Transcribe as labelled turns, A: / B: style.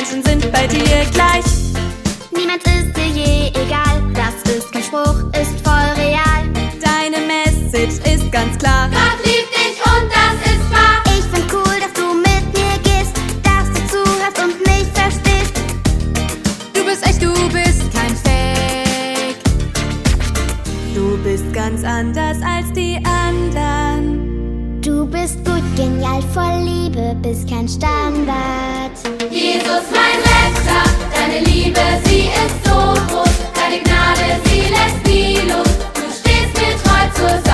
A: Menschen sind bei dir gleich.
B: Niemand ist dir je egal, das ist kein Spruch, ist voll real.
A: Deine Message ist ganz klar.
C: Gott liebt dich und das ist wahr.
B: Ich find cool, dass du mit mir gehst, dass du zuhörst und mich verstehst.
A: Du bist echt, du bist kein Fake. Du bist ganz anders als die anderen.
B: Du bist gut, genial, voll Liebe, bist kein Standard.
C: Jesus, mein Retter, deine Liebe, sie ist so groß. Deine Gnade, sie lässt nie los. Du stehst mir treu zur Seite.